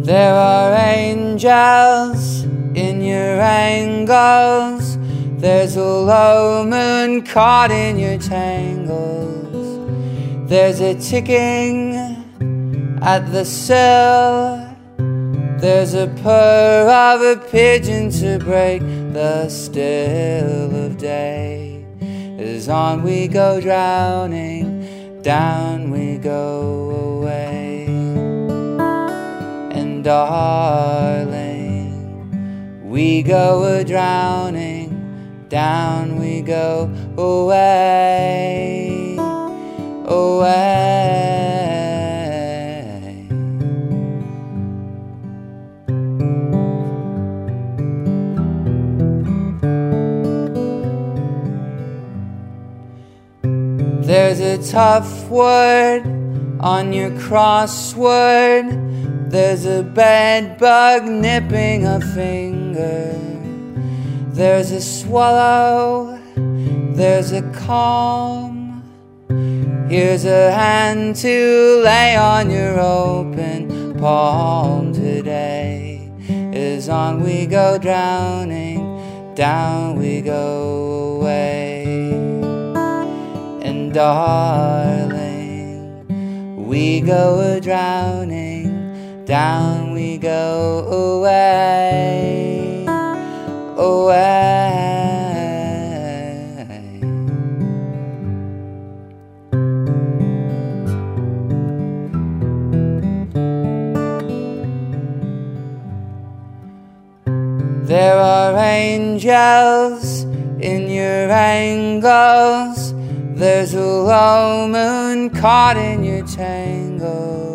There are angels in your angles. There's a low moon caught in your tangles. There's a ticking at the sill. There's a purr of a pigeon to break the still of day. As on we go drowning, down we go away. And darling, we go a-drowning, down we go away, away. There's a tough word on your crossword. There's a bed bug nipping a finger. There's a swallow, there's a calm. Here's a hand to lay on your open palm today. As on we go drowning, down we go away. And darling, we go a-drowning, down we go away, away. There are angels in your angles. There's a low moon caught in your tangles.